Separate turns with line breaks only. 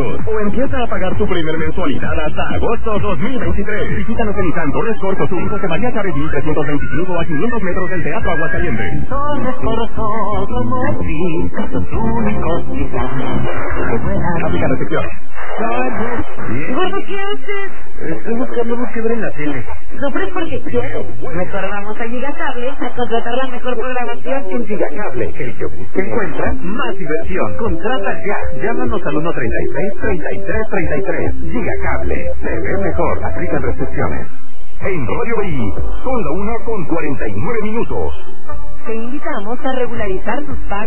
pesos. O empieza a pagar tu primer mensualidad hasta agosto 2023. Visítanos en Nissan Torres Corto Sur, José María Chávez 1325 a 500 metros del Teatro Aguascalientes.
Torres Corto, como ti, los únicos
Aplica recepción.
Gordo, ¿qué haces?
Estoy buscando algo que ver en la tele.
No, pero es porque quieres. Mejor vamos a Gigacable a contratar la mejor programación.
En Gigacable, el que busca encuentra más diversión. Contrata ya. Llámanos al 133-3333. Gigacable. Se ve mejor. Aplican restricciones.
En Radio BI, son la 1:49.
Te invitamos a regularizar tus pagos.